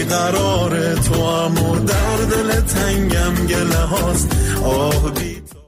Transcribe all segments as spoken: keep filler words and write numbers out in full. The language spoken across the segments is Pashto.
بیقرار تو هم و در دل تنگم گله هاست آه بی تو.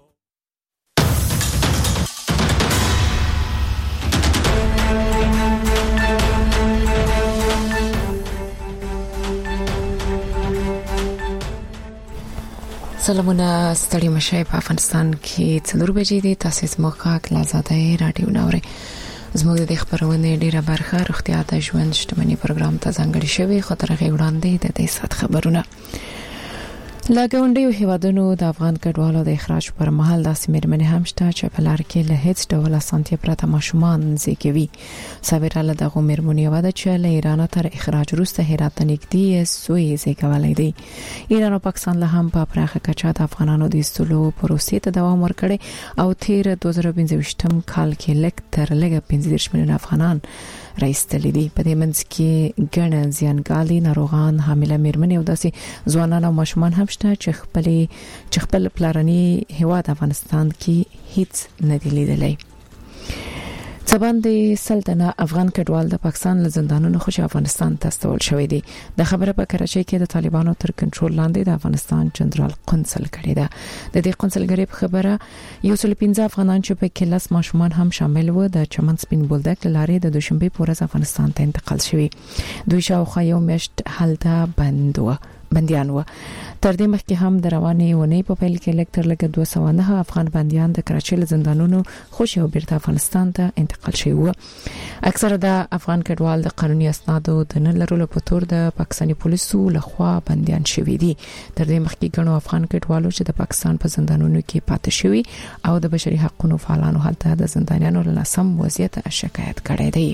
سلامونه ستړي مشه په افغانستان کې څلور بجې دي. تاسو زموږ غږ له آزادۍ رادیو نوري زموږ د خبرونه ډیره برخه روغتیا ته ژوند شتمنۍ پروګرام ته ځانګړي شوی خو تر هغه وړاندې د دې سات خبرونه لاګونډیو هیوادونو د افغان کډوالو د اخراج پر مهال د سیمرمنې هم شته چې په لار کې له هیڅ ډول اسانتیا پرته ماشومان زیږوي. صابره د غومرمنې وده چې له ایران تر اخراج وروسته هرات نږدې سوی زیږولای دی. ایران او پاکستان له هم په پراخه کچه د افغانانو د استلو پروسې ته دوام ورکړي او تیر دوه زره پنځه کال کې لک تر لګ پنځه میلیون افغانان راځتلې دي. په دې منځ کې ګڼ زیانګالي ناروغان حامله میرمنې او داسې ځوانان او ماشومان هم شته چې خپل چې خپل پلارني هیواد افغانستان کې هیڅ نه دی لیدلی. څباندې سلطنه افغان کډوال د پاکستان له زندانونو خوشي افغانستان ته استول شوې دي. د خبره په کراچۍ کې د طالبانو تر کنټرول لاندې د افغانستان جنرال قونسل کړی ده. د دې قونسلګری په خبره یو سل پنځه افغانان چې په کې لاس ماشومان هم شامل و د چمن سپین بولدک لارې د دوشنبه پورز افغانستان ته انتقال شوي. دوی شاوخوا یو میاشت هلته بند و بنديان و. تر دې مخکې هم د روانې ونې په پیل کې لکټر لګ دوه سوه نه افغان بنديان د کراچۍ له زندانونو خوشي او بیرته افغانستان ته انتقال شوي و. اکثره د افغان کډوال د قانوني اسنادو د نه لرلو په تور د پاکستاني پولیسو لخوا بنديان شوي دي. تر دې مخکې ګڼو افغان کډوالو چې د پاکستان په زندانونو کې پاتې شوي او د بشري حقوقو فعالانو هلته د زندانیانو له ناسم وضعیت شکایت کړی دی.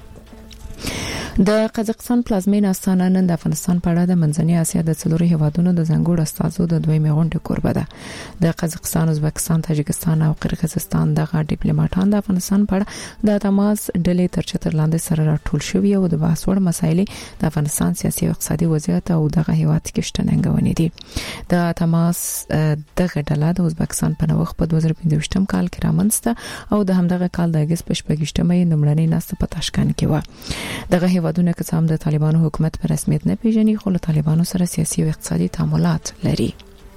د قزاقستان پلازمینه استانه نن د افغانستان په اړه د منځنۍ اسیا د څلورو هیوادونو د ځنګړو استازو د دویمې غونډې کوربه ده. د قزاقستان، ازبکستان، تاجکستان او قرغیزستان دغه ډیپلوماټان د افغانستان په اړه د تماس ډلې تر چتر لاندې سره راټول شوي او د بحث وړ مسایل د افغانستان سیاسي او اقتصادي وضعیت او دغه هیواد کې شتننګونې دي. د تماس دغه ډله د ازبکستان په نوښت په دوه زره پنځه کال کې رامنځته او د همدغه کال د اگست په شپږمه لومړنۍ نسته په تاشکند کې و. دغه هیوادونه که څنګه د طالبانو حکومت په رسمیت نه پیژني خو له طالبانو سره سیاسي او اقتصادي تعاملات لري.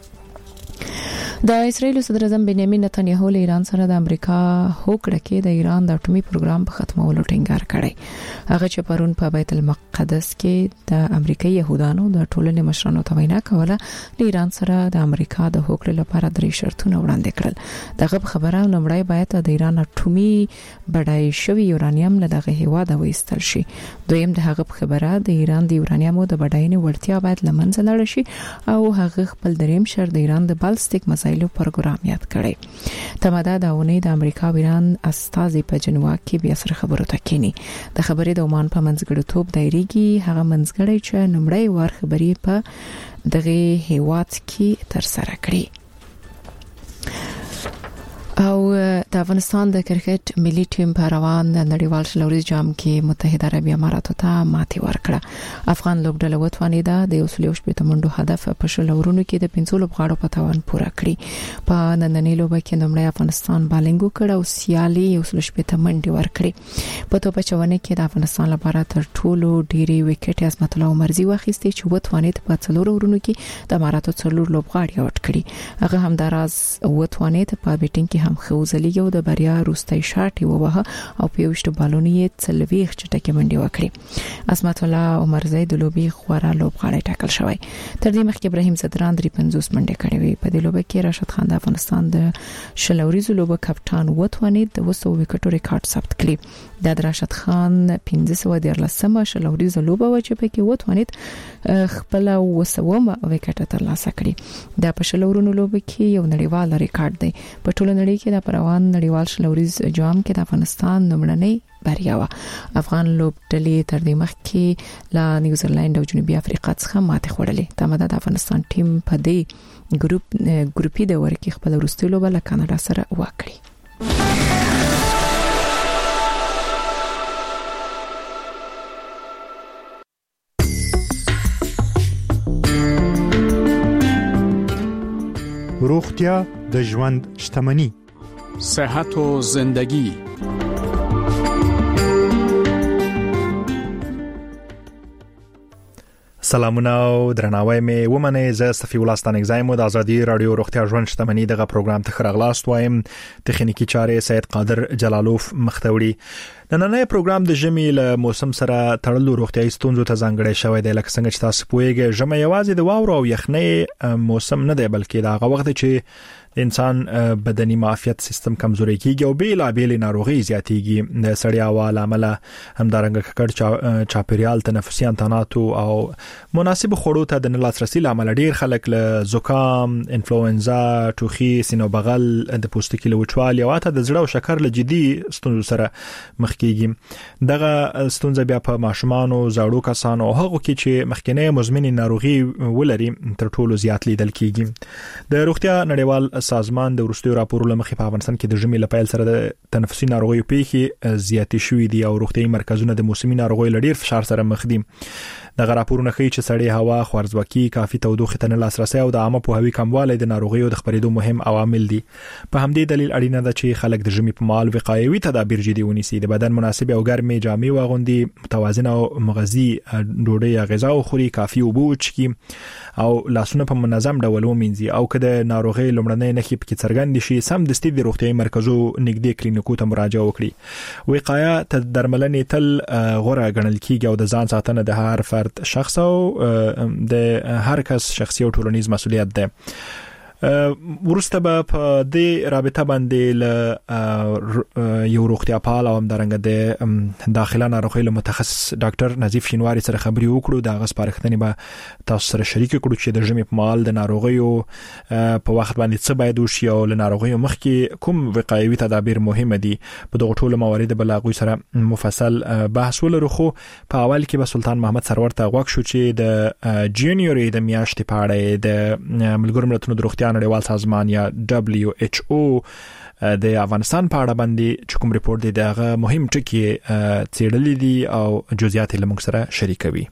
د اسرایل صدر اعظم بنیامین نتنیاهو له ایران سره د امریکا هوکړه کې د ایران د اټومي پروګرام په ختمولو ټینګار کړی. هغه چې پرون په بیت المقدس کې د امریکایي يهودانو د ټولنې مشرانو ته وینا کوله د ایران سره د امریکا د هوکړې لپاره درې شرطونه وړاندې کړل. دغه خبره نومړی باید د ایران اټومي بډای شوی یورانیم له دغه هیواد وایستل شي. دویم د هغه خبره د ایران د یورانیمو د بډاینې وړتیا باید لمنځه لاړ شي او هغه خپل دریم شرط د ایران د بالستیک مسایلو پروګرام یاد کړي. تماده د اونۍ د امریکا او ایران استازي په جنوا کې بیا سره خبرو ته کینی. د خبرې د عمان په منځګړیتوب دایریږي هغه منځګړی چې نمړی وار خبرې په دغه هیواد کې تر سره کړي. او د افغانستان د کرکټ ملي ټیم په روان نړیوال شلوريز جام کې متحده عربی اماراتو ته ماتې ورکړه. افغان لوبډله وتوانیده د یو سل شپږ منډو هدف په شلورونو کې د پنځو لوبغاړو په توان پوره کړی. په نننۍ لوبه کې نومړی افغانستان بالنګ وکړ او سیالي یو سل شپږ منډې ورکړي. په توپ چونه کې د افغانستان لپاره تر ټولو ډېری وکټ عظمت الله عمرزي واخیستي چې وتوانید په څلورو ورونو کې د اماراتو څلور لوبغاړي اوټ کړي. هغه هم دراز وتوانید په بیټینګ کې هم خوځلې یو د بریا روستۍ شاټ ووهه او په یوشتو بالونو یې څلويخ چټکه منډي وکړي. عظمت الله عمرزي د لوبي خورا لوبغاړی ټاکل شوی. تر دې مخکې ابراهیم صدران درې پنځوس منډي کړې وي. په دې لوبه کې راشد خان د افغانستان د شلوريزو لوبه کپټان وتوانید د وسو وکټو ریکارډ ثبت کړي. د راشد خان پنځه سوه دیرلسمه شلوريزو لوبه و چې په کې وتوانید خپل وسومه وکټ ترلاسه کړي. د په شلورونو لوبه کې یو نړیوال ریکارډ دی. په ټوله نړۍ کې د پروان نړیوال شلوريز جام کې د افغانستان نومړنۍ بریا و. افغان لوبډلې تر دې مخکې لا نیوزیلند او جنوبي افریقا څخه ماتې خوړلې. تماده د افغانستان ټیم په دې ګروپ ګروپي دور کې خپل وروستي لوبه له کاناډا سره وکړي. روغتیا د ژوند شتمني. صحت و زندگی. سلامونه او درناوی مې ومنه. زه صفي ولستان اگزایم د ازادي رادیو روغتیا ژوند شتمنۍ دغه پروګرام ته خراغلاست وایم. تخنیکی چارې سید قادر جلالوف مختوړي. نننې پروګرام د ژمي له موسم سره تړلو روغتیايي ستونزو ته ځانګړی شوی دی. لکه څنګه چې تاسو پوهیږئ ژمي یوازې د واورو او یخنۍ موسم نه دی، بلکې دا هغه وخت چې د انسان بدني معافیت سیستم کمزوري کیږي او بیل بیل ناروغي زیاتېږي. د سړی هوا لامل همدارنګه ککړ چاپیریال، تنفسي انتاناتو او مناسب خوړو ته د لاسرسي لامل ډیر خلک له زکام، انفلوئنزا، ټوخي، سینو بغل، د پوستکي له وچوالي او حتی د زړه او شکر له جدي ستونزو سره مخ کیږي. دغه ستونزه بیا په ماشومانو، زاړو کسانو او هغو کې چې مخکنی مزمنې ناروغي ولري تر ټولو زیات لیدل کیږي. د روغتیا نړیوال سازمان د وروستیو راپورونو مخې په افغانستان کې د ژمي لپاره سره د تنفسي ناروغیو پیښې زیاتې شوې دي او روغتیايي مرکزونه د موسمي ناروغیو لړ فشار سره مخ دي. دغه راپورونه ښیي چې سړې هوا، خوارځواکي، کافي تودوخه ته نه لاسرسي او د عامه پوهاوي کموالی د ناروغیو د خپرېدو مهم عوامل دي. په همدې دلیل اړینه ده چې خلک د ژمي په مهال وقایوي تدابیر جدي ونیسي، د بدن مناسب او ګرمې جامې واغوندي، متوازنه او مغذي ډوډۍ یا غذا وخوري، کافي اوبه وڅښي او لاسونه په منظم ډول ومینځي. او که د ناروغي لومړنۍ نښې پکې څرګندې شي، سم دستي د روغتیايي مرکزو نږدې کلینیکو ته مراجعه وکړي. وقایه تر درملنې تل غوره ګڼل کیږي او د ځان ساتنه د هر فرد شخص او د هر کس شخصي او ټولنیز مسؤلیت ده. ورسته به په دې رابطه باندې له یو روغتیا پال او همدارنګه د داخله ناروغیو له متخصص ډاکټر نظیف شینواری سره خبرې وکړو. د هغه سپارښتنې به تاسو سره شریک کړو چې د ژمي په مهال د ناروغیو په وخت باندې څه باید وشي او له ناروغیو مخکې کوم وقایوي تدابیر مهمه دي. په دغه ټولو موارد به له هغوی سره مفصل بحث ولرو. خو په اول کې به سلطان محمد سرور ته غوږ شو چې د جنوري د میاشتې په اړه د ملګرو ملتونو د روغتیا نړیوال سازمان یا دبليو ایچ او د افغانستان په اړه باندې چې کوم ریپورت دی دغه مهم ټکي څېړلي دي او جزئیات یې موږ سره شریکوي.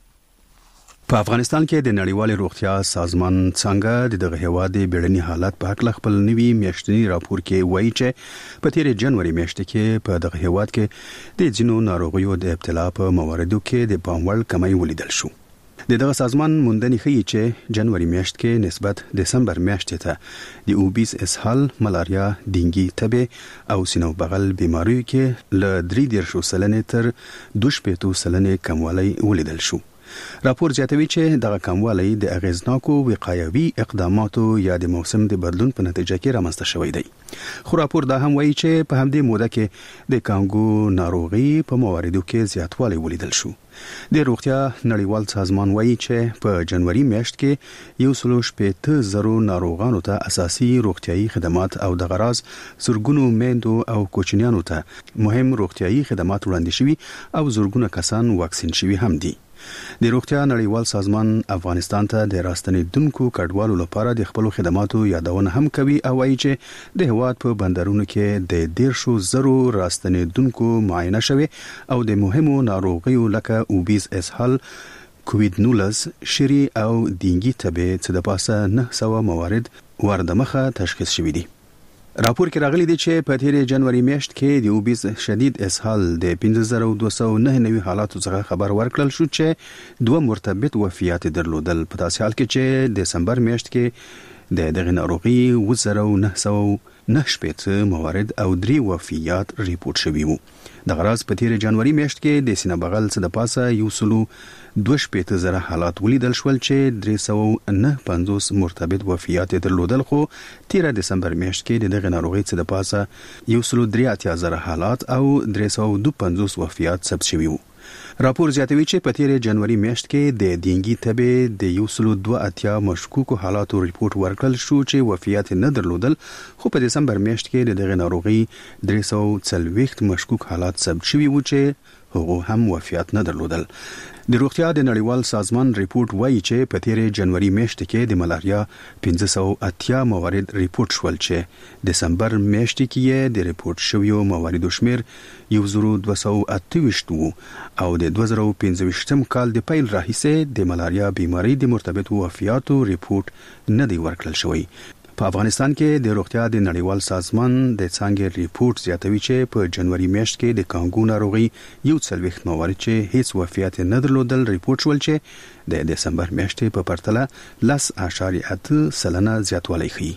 په افغانستان کې د نړیوال روغتیا سازمان څنګه دغه هیواد د بیړني حالت په اړه خپل نوي میاشتنی راپور کې وایي چې په تیر جنوري میاشت کې په دغه هیواد کې د ځینو ناروغیو د ابتلا په مواردو کې د پام وړ کمی ولیدل شو. د دغه سازمان موندنې ښیي چې جنوري میاشت کې نسبت دسمبر میاشتې ته د اوبیز اسهال، ملاریا، ډینګي تبه او سینو بغل بیماریو کې له درې دیرشو سلنې تر دوه شپېتو سلنې کموالی ولیدل شو. راپور زیاتوي چې دغه کموالی د اغیزناکو وقایوي اقداماتو یا د موسم د بدلون په نتیجه کې رامنځته شوی دی. خو راپور دا هم وایي چې په همدې موده کې د کانګو ناروغي په مواردو کې زیاتوالی ولیدل شو. د روغتیا نړیوال سازمان وایي چې په جنوري میاشت کې یو سل شپېته زرو ناروغانو ته اساسي روغتیايي خدمات او د غراض زرګونو میندو او کوچنیانو ته مهم روغتیايي خدمات وړاندې شوي او زرګونه کسان واکسین شوي هم دي. د روغتیا نړیوال سازمان افغانستان ته د راستنیدونکو کډوالو لپاره د خپل خدماتو یادونه هم کوي او وایي چې د هواد په بندرونو کې د دیرشو زرو راستنیدونکو معاینه شوي او د مهمو ناروغیو لکه اوبیز اسهال، کووید نولس، شری او ډینګي تبه څخه د پاسه نه سوه موارد وردمخه تشخیص شوي دي. راپور کې راغلي دي چې په تیر جنوري میاشت کې د اوبیز شدید اسهال د پنځه زره دوه سوه نهه نوي حالاتو څخه خبر ورکړل شو چې دوه مرتبط وفیات درلودل. په داسې حال کې چې د دسمبر میاشت کې د دغه ناروغي اووه زره نهه سوه نه شپېته موارد او درې وفیات ریپورت شوي وو. د غراض په تیر جنوري میاشت کې د سینه بغل څخه د پاسه یو سلو دوه شپېته زره حالات ولیدل شول چې درې سوه نه پنځوس مرتبط وفیات درلودل. خو تیر دسمبر میاشت کې د دغه ناروغي څخه د پاسه یو سلو درې اتیا زره حالات او درې سوه دوه پنځوس وفیات ثبت شوي وو. راپور زیاتوي چې په تیر جنوري میاشت کې د ډینګي تبه د یو سل دوه اتیا مشکوکو حالاتو ریپورت ورکړل شو چې وفیات نه درلودل. خو په دسمبر میاشت کې د دغه ناروغي درې سوه څلوېښت مشکوک حالات ثبت شوي وو چې هغه هم وفیات نه درلودل. د روغتیا د نړیوال سازمان ریپورت وایي چې په تیر جنوري میاشت کې د ملاریا پنځه سوه اتیا موارد ریپورت شول چې دسمبر میاشت کې د ریپورت شویو مواردو شمیر یو زرو دوه سوه اته ویشت وو او د دوه زره پنځه ویشتم کال د پیل راهیسې د ملاریا بیماری د مرتبط وفیاتو ریپورت نه دی ورکړل شوی. په افغانستان کې د روغتیا د نړیوال سازمان د څنګه ریپورت زیاتوي چې په جنوري میاشت کې د کانګو ناروغي یو څلويخ موارد چې هیڅ وفیات نه درلودل ریپورت شول چې د دسمبر میاشتې په پرتله لس اعشاریه اته سلنه زیاتوالی ښیي.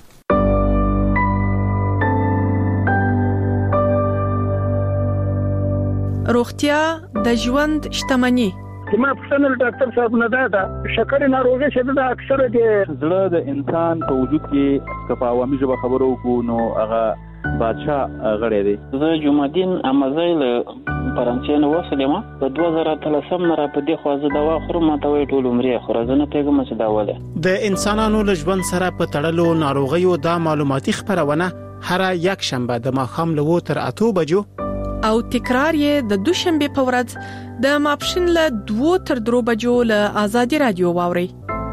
روغتیا د ژوند شتمني. ما پرسنل ډاکټر صاحب نه دا شکر ناروغي چې د اکثره د زړه د انسان په وجود کې کفاوامي ژبه خبرو کو نو هغه بادشاہ غړی دی. زه جمعدین امازایل فرانسې نو وسلم په دوه زره اتلسم نه را په دې خوازه دوا خورم ماته وی ټول عمرې خورزنه پیغام چې دا وله د انسانانو له ژوند سره په تړلو ناروغیو د معلوماتي خبرونه هر یک شنبه د ماښام له تر اته بجو او تکرار یې د دوشنبه په ورځ د ماپښین له دوه تر درو بجو له آزادي رادیو واوري.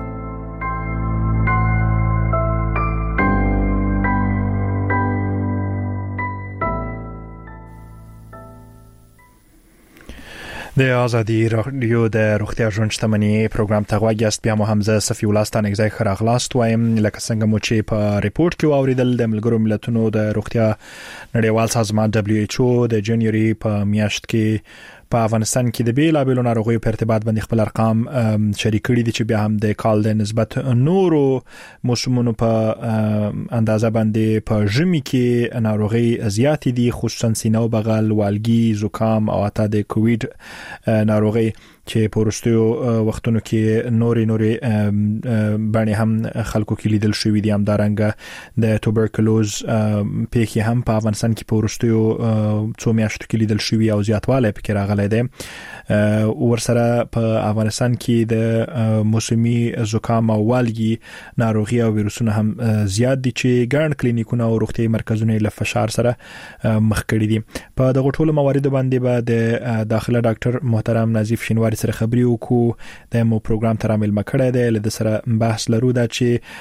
د آزادي رادیو د روغتیا ژوند شتمني پروګرام ته غواړم بیا مو حمزه صفی ولستان اگزای خراغلاست وایم لکه څنګه مو چې په ریپورت کې واوریدل د ملګرو ملتونو د روغتیا نړیوال سازمان دبليو ایچ او د جنوري په میاشت کې په افغانستان کې د بیلابېلو ناروغیو په ارتباط باندې خپل ارقام شریک کړي دي چې بیا هم د کال د نسبت نورو موسمونو په اندازه باندې په ژمي کې ناروغي زیات دي خصوصا سینه او بغل والګي زکام او حتی د کووید ناروغي چې په وروستیو وختونو کې نوري نوري باندې هم خلکو کې لیدل شوې دي. هم دارنګه د توبرکلوز پیښې هم په افغانستان کې په وروستیو څو میاشتو کې لیدل شوې او زیاتوالی پکې راغلی دی. ورسره په افغانستان کې د موسمي زکام او والګي ناروغي او ویروسونه هم زیات دي چې ګڼ کلینیکونه او روغتیايي مرکزونه له فشار سره مخ کړي دي. په دغه ټولو مواردو باندې به د داخله ډاکټر محترم نظیف شینواری سره خبري وکړو. د مو پروګرام تر عمل مکړه دی له سره بحث لرو دا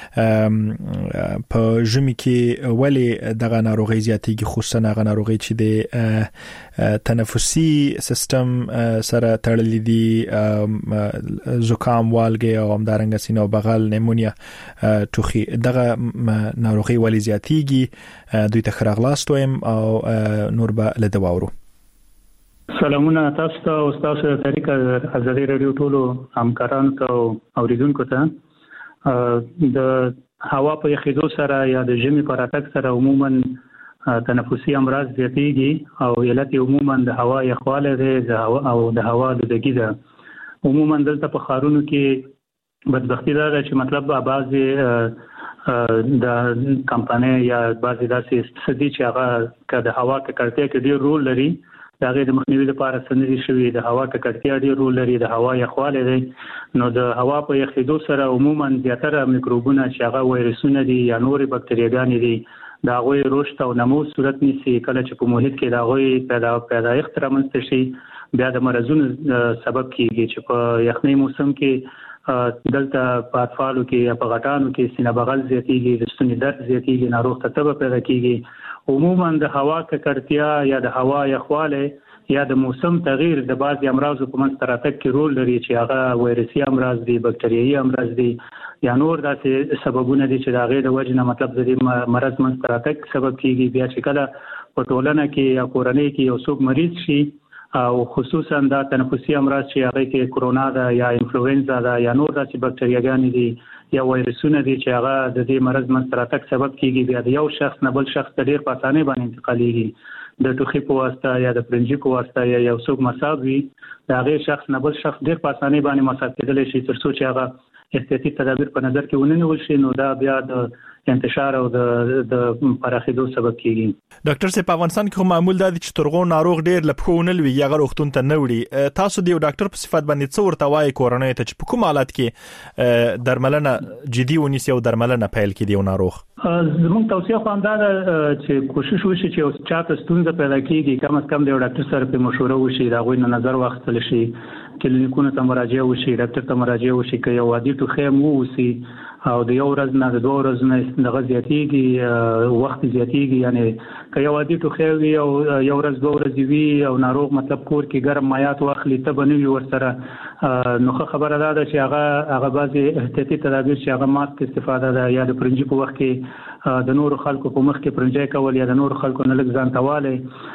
چې په ژمي کې ولی دغه ناروغي زیاتېږي خصوصا هغه ناروغي چې د تنفسي سیستم سره تړلې دي زکام والګي او همدارنګه سینه او بغل نیمونیا ټوخي. دغه ناروغي ولی زیاتېږي دوی ته خراغلاست وایم او نور به له دواورو. سلامونه تاسو ته او تاسو ته طریقه آزادي رادیو ټولو همکارانو ته او اوریدونکو ته. د هوا په یخېدو سره یا د ژمي په راتګ سره عموما تنفسي امراض زیاتېږي او علت عموما د هوا یخوالی دی او د هوا لودګي ده. عموما دلته په ښارونو کې بدبختي دا ده چې مطلب بعضې د کمپنۍ یا بعضې داسې څه دي چې هغه که د هوا ککړتیا کې ډېر رول لري د هغې د مخنیوي لپاره څه نه دي شوي. د هوا ککړتیا ډېر رول لري، د هوا یخوالی دی. نو د هوا په یخېدو سره عموما زیاتره میکروبونه چې هغه وایرسونه دي یا نورې بکتریاګانې دي د هغوی رشد او نمو صورت نیسي. کله چې په محیط کې د هغوی پیدا پیدایښت رامنځته شي بیا د مرضونو سبب کېږي چې په یخنۍ موسم کې دلته په اطفالو کې یا په غټانو کې سینه بغل زیاتېږي، د ستوني درد زیاتېږي، ناروغ ته تبه پیدا کېږي. عموما د هوا ککړتیا یا د هوا یخوالی یا د موسم تغییر د بعضې امراضو په منځته راتګ کې رول لري چې هغه وایرسي امراض دي، بکتریایي امراض دي یا نور داسې سببونه دي چې د هغې د وجې نه مطلب د دې مرض منځته راتګ سبب کېږي. بیا چې کله په ټولنه کې یا کورنۍ کې یو څوک مریض شي او خصوصا دا تنفسي امراض چې هغه کې کرونا ده یا انفلوئنزا ده یا نور داسې بکتریاګانې دي یا وایرسونه دي چې هغه د دې مرض منځته راتګ سبب کېږي. بیا د یو شخص نه بل شخص ته ډېر په اسانۍ باندې انتقالېږي. د ټوخي په واسطه یا د پرنجي په واسطه یا یو څوک مصاب وي د هغې شخص نه بل شخص ډېر په اسانۍ باندې مصاب کېدلی شي تر څو چې هغه احتیاطي تدابیر په نظر کې ونه نیول شي. نو دا بیا د انتشار او د د پراخېدو سبب کېږي. ډاکټر صاحب په افغانستان کې خو معمول دا دي چې ترغو ناروغ ډېر له پښو ونه لوي یا روغتون ته نه وړي. تاسو د یو ډاکټر په صفت باندې څه ورته وایي کورنۍ ته چې په کوم حالت کې درملنه جدي ونیسي او درملنه پیل کړي یو ناروغ؟ زموږ توصیه خو همدا ده چې کوشش وشي چې یو چاته ستونزه پیدا کېږي کم از کم د یو ډاکټر سره په مشوره وشي، د هغوی نه نظر واخیستل شي. کلینیکونو ته مراجعه وشي، ډاکټر ته مراجعه وشي. که یو عادي ټوخی مو وسی او د یو ورځ نه د دوه ورځې نه دغه زیاتېږي، وخت زیاتېږي، یعنی که یو عادي ټوخی وي او یو ورځ دوه ورځې وي او ناروغ مطلب کور کې ګرم مایات واخلي ته به نه وي ورسره، نو ښه خبره دا ده چې هغه هغه بعضې احتیاطي تدابیر چې هغه ماسک استفاده ده، یا د پرنجي په وخت کې د نورو خلکو په مخ کې پرنجی کول، یا د نورو خلکو نه لږ ځان توالی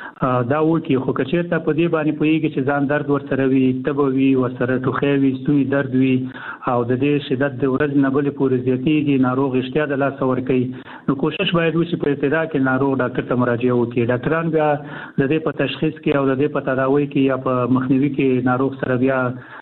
دا وکړي. خو که چېرته په دې باندې پوهېږي چې ځان درد ورسره وي، تبه وي، ورسره ټوخی وي، ستوني درد وي او د دې شدت د ورځې نه بلې پورې زیاتېږي، ناروغ اشتیا د لاسه ورکوي، نو کوشش باید وشي په ابتدا کې ناروغ ډاکټر ته مراجعه وکړي. ډاکټران بیا د دې په تشخیص کې او د دې په تداوی کې یا په مخنیوي کې ناروغ سره بیا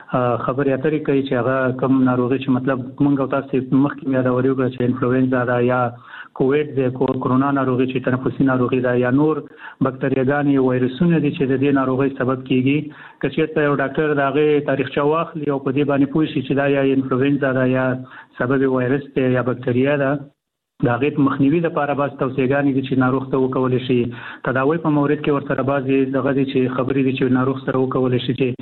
خبرې اترې کوي چې هغه کوم ناروغي چې مطلب موږ او تاسو مخکې مې یادولې وکړه چې انفلوئنزا ده یا کووید ده، کورونا ناروغي چې تنفسي ناروغي ده، یا نور بکټریاګانې وایرسونه دي چې د دې ناروغي سبب کیږي. که چېرته یو ډاکټر د هغې تاریخچه واخلي او په دې باندې پوه شي چې دا یا انفلوئنزا ده یا سبب وایرس دی یا بکټریا ده، د هغې په مخنیوي لپاره بعض توصیهګانې دي چې ناروغ ته وکولی شي. تداوی په مورد کې ورسره بعضې دغه دي چې خبرې دي چې ناروغ سره وکولی شي چې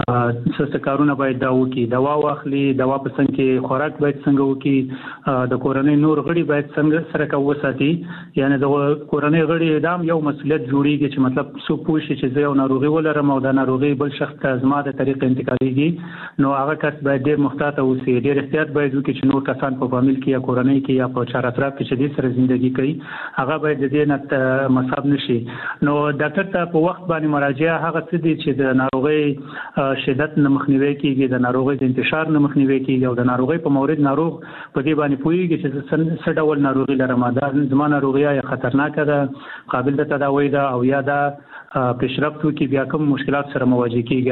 څه څه کارونه باید دا وکړي، دوا واخلي، دوا په څنګ کې خوراک باید څنګه وکړي، د کورنۍ نور غړي باید څنګه سره وساتي. یعنې د کورنۍ غړي دا هم یو مسؤلیت جوړېږي چې مطلب څوک پوه شي چې زه یو ناروغي ولرم او دا ناروغي بل شخص ته زما د طریقې انتقالېږي، نو هغه کس باید ډېر محتاط اوسي، ډېر احتیاط باید وکړي چې نور کسان په فامیل کې یا کورنۍ کې یا په چار اطراف کې چې دې سره زندگی کوي هغه باید د دې نه مصاب نشي. نو ډاکټر ته په وخت باندې مراجعه هغه څه دي چې د ناروغۍ شدت نه مخنیوي کیږي، د ناروغۍ د انتشار نه مخنیوي کیږي، او د ناروغۍ په مورد ناروغ په دې باندې پوهیږي چې څه ډول ناروغي لرم، دا زما ناروغي یا خطرناکه ده، قابل د تداوی ده، او یا دا پیشرفت وکړي بیا کوم مشکلات سره مواجه کیږي،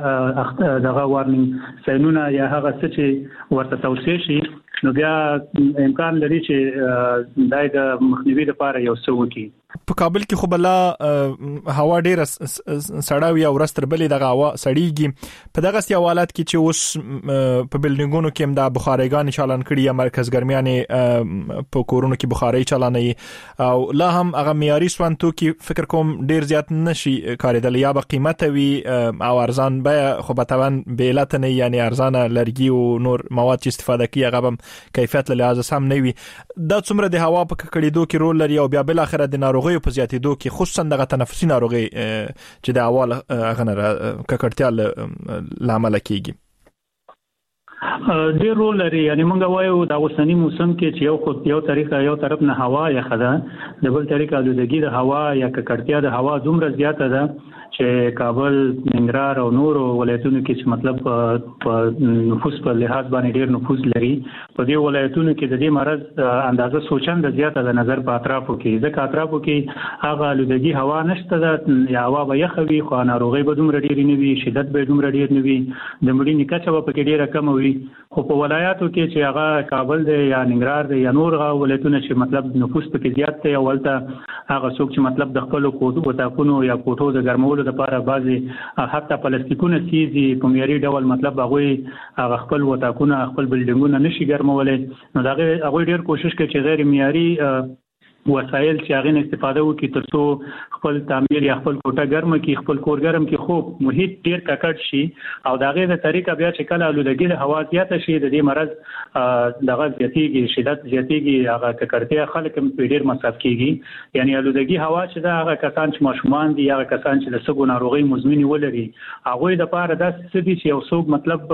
هغه دغه وارنینګ ساینونه یا هغه څه چې ورته توصیه شي، نو بیا امکان لري چې دای د مخنیوي لپاره یو څه وکړي. په کابل کې خو بلا هوا ډیره سړه وي او ورستر بلې دغه هوا سړیږي. په دغه سي حالات کې چې اوس په بلډینګونو کې هم د بخاريګان چالان کړي یا مرکز ګرمیانې په کورونو کې بخاري چالانې او لا هم هغه معیاري سوانتو کې فکر کوم ډیر زیات نشي کاریدل، یا به قیمت وي او ارزان به خو به طبعا بیلات نه، یعنی ارزانه لرګي او نور مواد چې استفاده کوي هغه هم کیفیت له لحاظه سم نه وي. دا څومره د هوا په ککړېدو کې رول لري او بیا بل اخر د ناروغي په زیاتېدو کې خصوصا دغه تنفسي ناروغي چې د هوا غنره ککړتیا لامل کیږي؟ ډېر رول لري. یعنی موږ وایو دا اوسنی موسم کې چې یو خو یو طریقه یو طرف نه هوا یا خدا د بل طریقه آلودګي د هوا یا ککړتیا د هوا دومره زیاته ده چې کابل، ننګرهار او نورو ولایتونو کې چې مطلب په نفوس په لحاظ باندې ډېر نفوس لري، په دې ولایتونو کې د دې مرض اندازه سوچنده زیاته د نظر په اطرافو کې، ځکه اطرافو کې هغه آلودګي هوا نشته ده، یا هوا به یخه وي خو ناروغي به دومره ډېرې نه وي، شدت به دومره ډېر نه وي، د مړینې کچه به پکې ډېره کمه وي. خو په ولایاتو کې چې هغه کابل دی یا ننګرهار دی یا نور هغه ولایتونه چې مطلب نفوس پکې زیات دی، او ولته هغه څوک چې مطلب د خپل کوټو وتاکونو یا کوټو د ګرمولو لپاره بعضي حتی پلاستیکونه سیزي په معیاري ډول مطلب هغه هغه خپل وتاکونه خپل بلډینګونه نشي ګرمولای، نو دا هغه ډیر کوشش کوي چې غیر معیاري وسایل چې هغه استفاده وکړي ترڅو خپل تعمیر یا خپل کوټه ګرم کړي، خپل کور ګرم کړي، خو محیط ډیر ککړ شي، او دا غي د طریقه بیا چې کله آلودګي د هوا زیاته شي د دې مرض دغه زیاتېږي، شدت زیاتېږي، هغه ککړتیا خلک هم ډیر مصاب کیږي. یعنی آلودګي هوا چې دا هغه کسان چې ماشومان دي، هغه کسان چې د سګو ناروغي مزمنه ولري، هغه د پاره د سدي چې یو څوک مطلب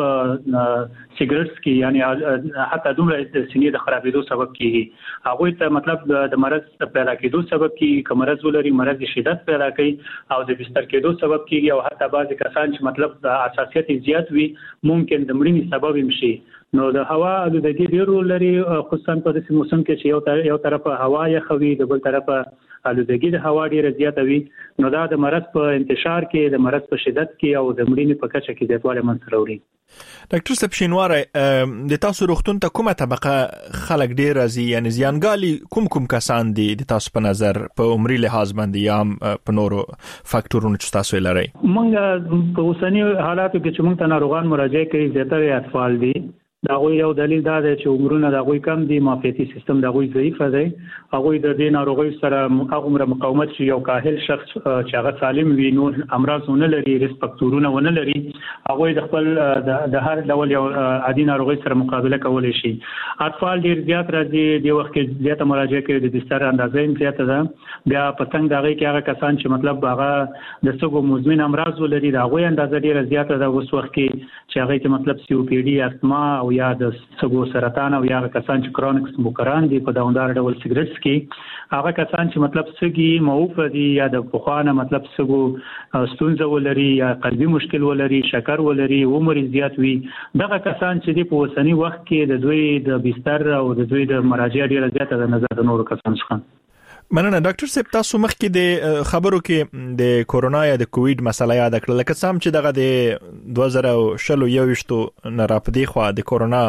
سیګریټس کې یعنی حتی دومره د سینې د خرابېدو سبب کیږي، هغه ته مطلب د مرض پیدا کېدو سبب کیږي، که مرض ولري مرض شدت پیدا کوي او د بستر کېدو سبب کیږي، او حتی بعضی کسان چې مطلب د حساسیت زیات وي ممکن د مړینې سبب هم شي. نو د هوا آلودګي ډېر رول لري، خصوصا په داسې موسم کې چې یو یو طرفه هوا یخه وي، د بل طرفه آلودګي د هوا ډېره زیاته وي، نو دا د مرض په انتشار کې، د مرض په شدت کې او د مړینې په کچه کې زیاتوالی منځته راوړي. ډاکټر صاحب شینواری، د تاسو روغتون ته کومه طبقه خلک ډېر راځي، یعنی زیانګالي کوم کوم کسان دي د تاسو په نظر په عمري لحاظ باندې یا په نورو فاکټورونو چې تاسو یې لرئ؟ موږ په اوسنی حالاتو کې چې موږ ته ناروغان مراجعه کوي زیاتره اطفال دي، دا غوي یو دلیل دا دی چې عمرونه دا غوي کم دي معافیتي سیستم دا غوي ضعیف دی هغه د دې ناروغي سره هغه مقاومت چې یو کاهل شخص چې هغه سالم وي نور امراض نه لري ریسک فاکټورونه ونه لري هغه د خپل د هر ډول یو عادي ناروغي سره مقابله کولای شي اطفال ډیر زیات راځي د وخت کې زیاته مراجعه کوي د بستر اندازې هم زیاته ده بیا پتنګ دغه کې هغه کسان چې مطلب هغه د سګو مزمن امراض ولري دا غوي اندازه ډیره زیاته ده اوس وخت کې چې هغه کې مطلب سی او پی ډي استما او یا د سګو سرطان او یا کسان چې کرونیک سموکران دي په دوامدار ډول سیګریټس کې هغه کسان چې مطلب سګي موف دي یا د پخوانه مطلب سګو ستونزه ولري یا قلبي مشکل ولري شکر ولري عمر زیات وي دغه کسان چې په اوسنی وخت کې د دوی د بستر او د دوی د مراجعه ډیره زیاته د نظر د نورو کسانو څخه مننه ډاکټر صاحب تاسو مخکې د خبرو کې د کورونا یا د کووید مسله یاد کړل لکه سم چې دغه د دوه زره یوویشت نه راپدې خو د کورونا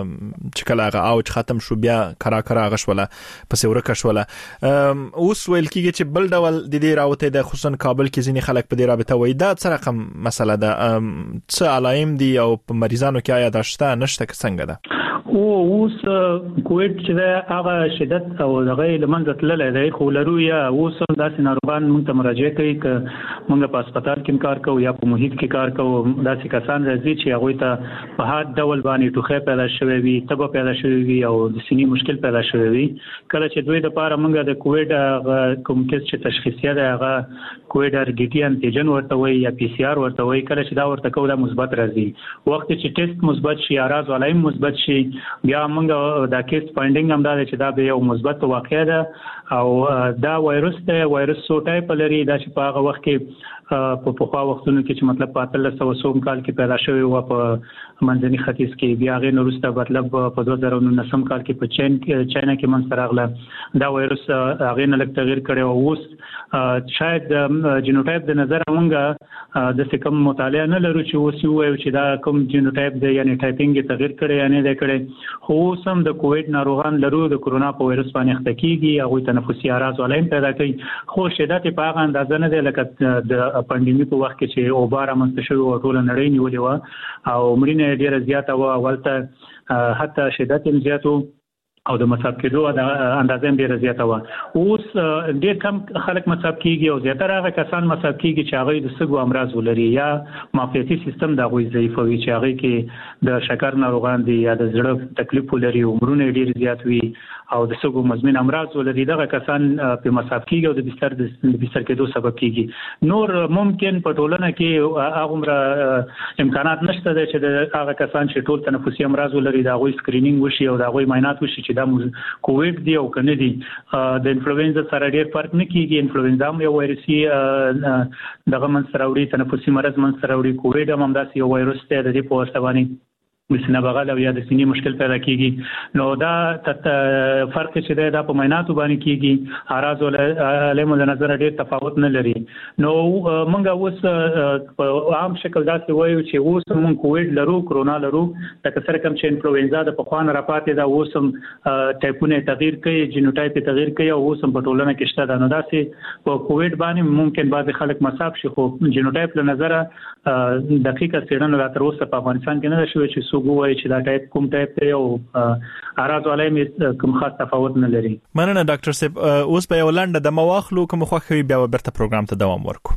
چې کله هغه اوج ختم شو بیا کرا کرا غشوله پس ورکه شوله اوس ویل کېږي چې بل ډول د دې راوته د خصوصا کابل کې ځینې خلک په دې رابطه وایي دا څه رقم مسله ده څه علائم دي او په مریضانو کې آیا داشته نشته څنګه ده او اوس کووید چې هغه شدت او دغه لمنځه تللی دی خو لرو یا اوس داسې ناروغان موږ ته مراجعه کوي ک موږ په هسپتال کې کار کوو یا په محیط کې کار کوو داسې کسان راځي چې هغه ته په هر ډول باندې ټوخه پیدا شوی وي تبه پیدا شوی وي او د سینې مشکل پیدا شوی وي کله چې دوی د لپاره موږ د کووید کوم کیس چې تشخیصیه ده هغه کووید ارګټي انټیجن ورته وي یا پی سی آر ورته وي کله چې دا ورته کوله مثبت راځي وخت چې ټیسټ مثبت شي اراز ولایم مثبت شي بیا موږ دا کیس فایندینګ هم دا چې دا به یو مثبت واقع ده او دا وایرس ته وایرس سو ټایپ لري دا چې په هغه وخت کې په پخوا وختونو کې چې مطلب په اتلس سوه سوم کال کې پیدا شوی و په منځني ختیځ کې بیا غي نورسته مطلب په دوه زره نولسم کال کې په چین چاینا کې منځ راغله دا وایرس هغه نه لږ تغیر کړي او اوس شاید جینوټایپ د نظر مونږه د څه کوم مطالعه نه لرو چې اوس یو چې دا کوم جینوټایپ دی یعنی ټایپینګ تغیر کړي یا نه دی کړي خو سم د کووید ناروغان لرو د کورونا په وایرس باندې اخته کیږي هغه تنفسي اعراض ولایم پیدا کوي خو شدت په هغه اندازه نه دی لکه د پاندیمي په وخت کې چې اوبار منځ شوی او ټول نړۍ نیولې و او مړینه ډیره زیاته و اولته حتی شدت هم زیاتو او د مصاب کېدو د اندازې ډیره زیاته و اوس ډیر کم خلک مصاب کیږي او زیاتره هغه کسان مصاب کیږي چې هغه د سګو امراض ولري یا معافیتي سیستم د غوي ضعیف وي چې هغه کې د شکر ناروغان دي یا د زړه تکلیف ولري عمرونه ډیر زیات وي او د سګو مزمن امراض ولري دغه کسان په مصاب کیږي او د بستر د بستر کېدو سبب کیږي نور ممکن په ټولنه کې هغه امکانات نشته چې د هغه کسان چې ټول تنفسي امراض ولري دا غوي سکرینینګ وشي او دا غوي معاینات وشي دا کووید دی او کنه دی د انفلوئنزا سره ډیر فرق نه کیږي انفلوئنزا هم یو وایرسي دغه منځ راوړي تنفسي مرض منځ راوړي کووید هم داسې یو وایرس دی د دې په واسطه باندې وسنه بغل او یا د سینې مشکل پیدا کیږي نو دا فرق چې دی دا په معایناتو باندې کیږي اراز له مو نظر ډیر تفاوت نه لري نو موږ اوس په عام شکل داسې وایو چې اوس موږ کووید لرو کرونا لرو د کسر کم چې انفلوئنزا د پخوان راپاتې دا اوس هم ټایپونه تغیر کوي جینوټایپ تغیر کوي او اوس هم په ټولنه کې شته دا نو داسې په کووید باندې ممکن بعض خلک مصاب شي خو جینوټایپ له نظر دقیقه څېړنه لا تر اوسه په افغانستان کې نه شوې چې سوګو وایي چې دا ټایپ کوم ټایپ دی او اراز ولای کوم خاص تفاوت نه لري مننه ډاکټر صاحب اوس په یو لنډه د مواخلو کوم خوخوي بیا ورته پروګرام ته دوام ورکو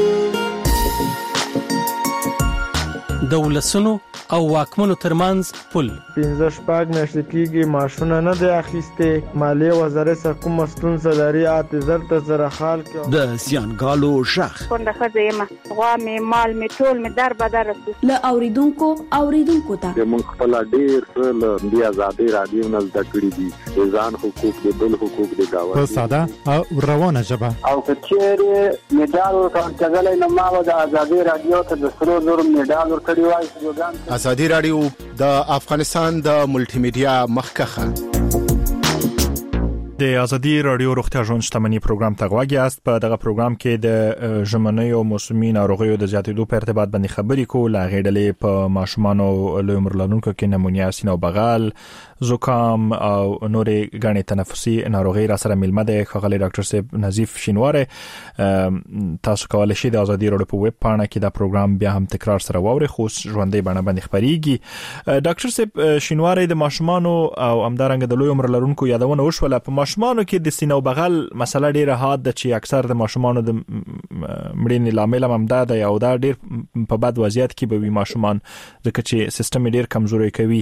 دولسونو او واکمنو ترمنځ پل پنځه شپږ میاشتې کېږي معاشونه نه دی اخیستې مالیې وزارت څخه کومه ستونزه لري اته زر ته زره خال کې د زیانګالو شخ څنګه ښځه یم غوا مې مال مې ټول مې در بدر رسو له اوریدونکو اوریدونکو ته موږ خپل ډیر له دې آزادي رادیو نه زده کړې دي ځان حقوق دي بل حقوق دي گاوه په ساده او روانه ژبه او کچېره میډال ورکړل نو ما د آزادي رادیو ته د سرو زر میډال ورکړی وای ازادي رادیو د افغانستان د ملټي میډیا مخکخه د ازادي رادیو روغتیا ژوند شتمنۍ پروګرام ته غواړی است. په دغه پروګرام کې د ژمنۍ او موسمي ناروغیو د زیاتېدو په ارتباط باندې خبرې کوو. لا غېډلې په ماشومانو لوی عمر لرونکو کې نمونیا، سینه او بغل، زکام او نورې غنې تنفسي ناروغي را سره ملمه ده. خغلی ډاکټر صاحب نظیف شینواره تاسو کولای شئ د ازادي رادیو په ویب پاڼه کې دا پروګرام بیا هم تکرار سره واورئ، خو ژوندۍ بڼه باندې خبريږي. ډاکټر صاحب شینواره د ماشومانو او همدارنګه د لوی عمر لرونکو یادونه وشوله. په ماشومانو کې د سینه او بغل مسله ډیره حاد ده چې اکثر د ماشومانو د مړینې لامل هم ده دا یو دا ډیر په بد وضعیت کې به وي ماشومان ځکه چې سیستم ډیر کمزوري کوي.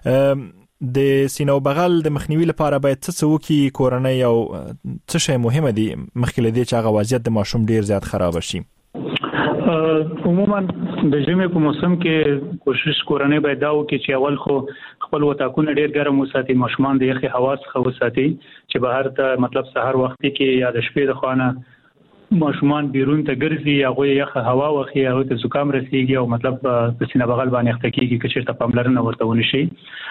د سینه او بغل د مخنیوي لپاره باید څه څه وکړي کورنۍ او څه شی مهمه دي مخکې له دې چې هغه وضعیت د ماشوم ډیر زیات خراب شي؟ عموما د ژمي په موسم کې کوشش کورنۍ باید دا وکړي چې اول خو خپل وطاقونه ډیر ګرم وساتي، ماشومان د یخي هوا څخه وساتي چې بهر ته مطلب سحر وخت کې یا د شپې د خوانه ماشومان بیرون ته ګرځي، هغه یخه هوا وخی، هغه ته زکام رسیږي او مطلب په سینه بغل باندې اخته کیږي چې چیرته پاملرنه ورته ونشي.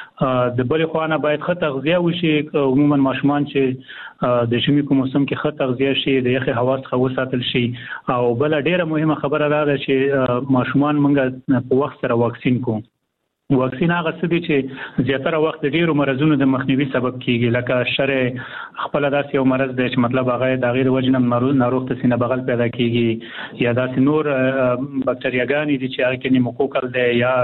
د بل خوانه باید ښه تغذیه وشي. عموما ماشومان چې د ژمي په موسم کې ښه تغذیه شي، د یخي هوا څخه وساتل شي. او بل ډیره مهمه خبره ده چې ماشومان موږ په وخت سره واکسین کوو. واکسین هغه څه دي چې زیاتره وخت د ډیرو مرزونو د مخنیوي سبب کیږي، لکه شر خپل داسې یو مرض دی چې مطلب هغه د غیر وجنم ناروغ ته سینه بغل پیدا کیږي، یا داسې نور بکټریاګانې دي چې هغه کې نیموکوکل دی یا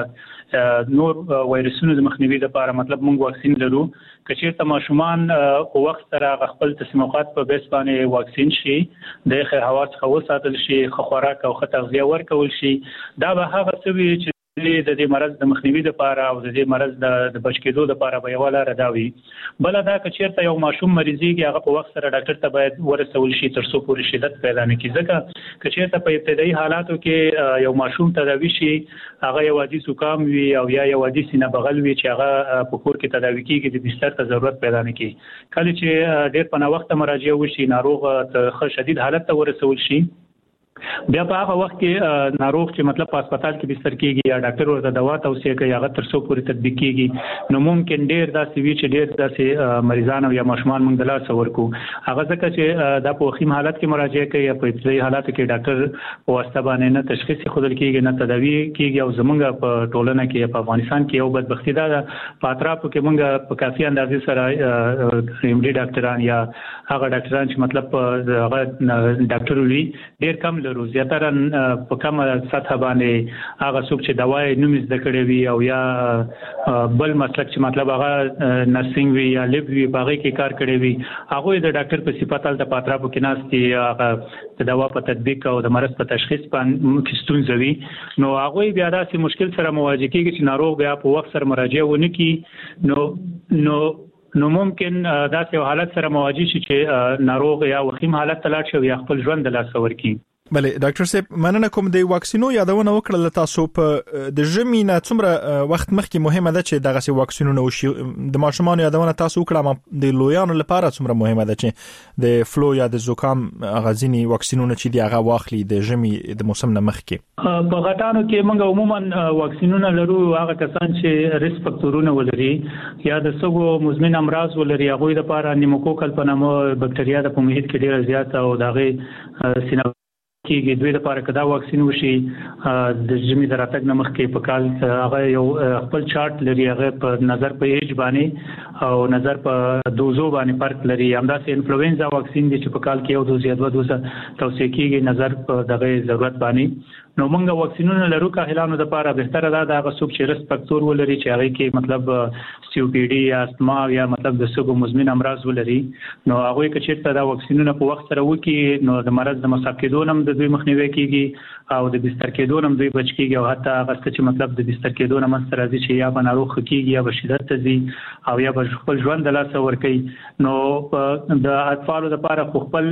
نور وایرسونو د مخنیوي لپاره مطلب موږ واکسین لرو. کچېرته ماشومان په وخت سره خپل تسمیمات په بیس باندې واکسین شي، د ښه هوا څخه وساتل شي، ښه خوراک او ښه تغذیه ورکول شي، دا به هغه څه وي چې د دې مرض د مخنیوي لپاره او د دې مرض د بچ کېدو لپاره به یو لاره دا وي. بل دا چې چیرته یو ماشوم مریضيږي هغه په وخت سره ډاکټر ته باید ورسول شي تر څو پورې شدت پیدا نه کړي، ځکه چې چیرته په ابتدایي حالاتو کې یو ماشوم تداوي شي هغه یو عادي زکام وي او یا یو عادي سینه بغل وي چې هغه په کور کې تداوي کیږي، د بستر ته ضرورت پیدا نه کړي. کله چې ډېر په وخت مراجعه وشي، ناروغ ته شدید حالت ته ورسول شي، بیا په هغه وخت کې ناروغ چې مطلب په هسپتال کې بستر کیږي یا ډاکټر ورته دوا توصیه کوي هغه تر څو پورې تطبیق کیږي، نو ممکن ډیر داسې وي چې ډیر داسې مریضان او یا ماشومان موږ د لاس ورکو. هغه ځکه چې دا په وخیم حالت کې مراجعه کوي یا په ابتدایي حالاتو کې ډاکټر په واسطه باندې نه تشخیص خودل کیږي نه تداوی کیږي. او زمونږ په ټولنه کې په افغانستان کې یو بدبختی ده په اطرافو کې موږ په کافي اندازې سره ایم ډي ډاکټران یا هغه ډاکټران چې مطلب هغه ډاکټر وي ډیر کم لرو. زیاتره په کومه سطح باندې هغه څوک چې دوايي نوم زده کړی وي او یا بل مسلک چې مطلب هغه نرسنګ وي یا لیب وي باغې کې کار کړی وي، هغه د ډاکټر په صفات د پاترابو کې ناشتي هغه د دوا په تطبیق او د مرض په تشخیص باندې ستونزه وي، نو هغه بیا داسې مشکل سره مواجه کیږي چې ناروغ بیا په وخت سره مراجعه ونه کی. نو نو نو ممکن داسې حالت سره مواجه شي چې ناروغ یا وخیم حالت تلاړ شي یا خپل ژوند د لاس ورکی. بله ډاکټر صاحب مننه کوم. د واکسینو یادونه وکړه تاسو په د ژمي نه څومره وخت مخکې مهمه ده چې دغه سي واکسینونه وشي؟ د ماشومان یادونه تاسو وکړه، د لویانو لپاره څومره مهمه ده چې د فلو یا د زکام غزيني واکسینونه چې دی هغه واخلي د ژمي د موسم نه مخکې؟ په غټانو کې موږ عموما واکسینونه لرو هغه کسان چې ریسک فاکټورونه ولري یا د سګو مزمن امراض ولري، هغه لپاره نیموکوکل په نامه بکټریا د په محیط کې ډیره زیاته او دغه سینه کېږي. دوی لپاره کدا واکسین وشي د ژمي د راتګ نه مخکې په کال هغه یو خپل چارت لري، هغه په نظر په ایج باندې او نظر په دوزو باندې فرق لري. همداسې انفلوئنزا واکسین چې په کال کې یو دوز یا دوه دوزه توصیه کیږي نظر په دغه ضرورت باندې. نو موږ واکسینونه لرو کاهلانو لپاره بهتره ده دا غوښتل چې ریسک فاکټور ولري چې هغه کې مطلب سی او پی ډي یا استما یا مطلب د سګو مزمن امراض ولري، نو هغه کې چې دا واکسینونه په وخت سره وکي نو د مرض د مصاب کېدو هم د دوی مخنیوي کیږي او د بستر کېدو هم دوی بچ کیږي، او حتی هغه چې مطلب د بستر کېدو نه مستر راځي چې یا به ناروغ کیږي یا به شدت ته ځي او یا به خپل ژوند د لاس ورکوي. نو د اطفالو لپاره خپل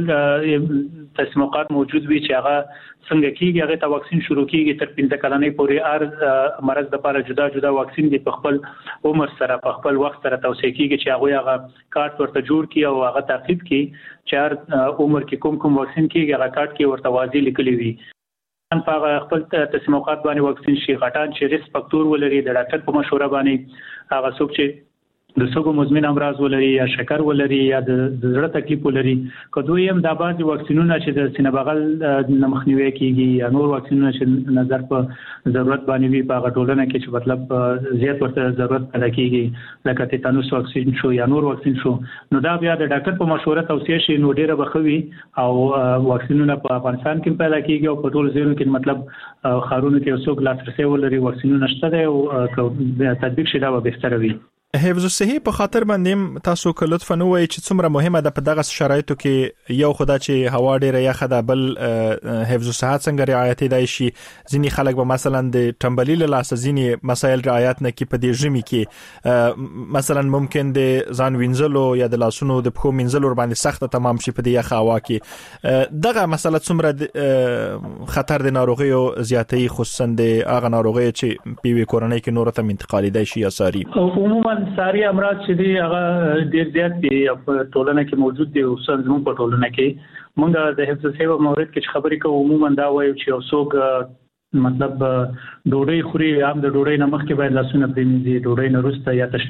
تسمیمات موجود وي چې هغه څنګه کیږي، هغه ته واکسین شروع کیږي تر پنځه کلنۍ پورې ار مرض لپاره جدا جدا واکسین دي په خپل عمر سره په خپل وخت سره توصیه کیږي چې هغه هغه کارت ورته جوړ کی او هغه تعقیب کی چې هر عمر کې کوم کوم واکسین کیږي هغه کارت کې ورته واضح لیکلي وي. ان په خپل تسمیمات باندې واکسین شي غټان چې ریسک فاکټور ولري د ډاکټر په مشوره باندې هغه څوک چې د سګو مزمن امراض ولري یا شکر ولري یا د زړه تکلیف ولري کدوې هم د بعض واکسینونه چې د سینه بغل نه مخنیوي کیږي یا نور واکسینونه چې نظر په ضرورت باندې وي په غټولنه کې چې مطلب زیات ورته ضرورت پیدا کیږي لکه تیتانوس واکسین شو یا نور واکسین شو نو دا بیا د ډاکټر په مشوره توصیه شي نو ډیره بخوي او واکسینونه په افغانستان کې پیدا کیږي او په ټول ځایونو کې مطلب خارونو کې اوسو لاسرسي ولري واکسینونه شته دی او تطبیق شي دا به بهتر وي. حفظ الصحه په خاطر باندې تاسو که لطفا نو وایي چې څومره مهمه ده په دغه شرایطو کې یو خدای چې هوا ډیره یخه ده بل حفظ الصحه څنګه رعایت دی شي ځینی خلک به مثلا د ټمبلی له لاسه ځینی مسایل رعایت نه کې په دې ژمي کې مثلا ممکن د ځان وینځلو یا د لاسونو د پخو منځلو باندې سخت تمام شي په دې یخه هوا کې دغه مسله څومره خطر د ناروغي او زیاتې خصوصا د هغه ناروغي چې په کورنۍ کې نور ته انتقالي دی شي یا ساري عموما ساري امراض چې دی هغه ډیر زیات دي په ټولنه کې موجود دي او څنګه په ټولنه کې موږ د حفظ الصحه مورد کې خبرې کوو عموما دا وایو چې اوسوګ مطلب ډوډۍ خوري عام د ډوډۍ نه مخکې باید لاسونه پرېمینځي ډوډۍ نه وروسته یا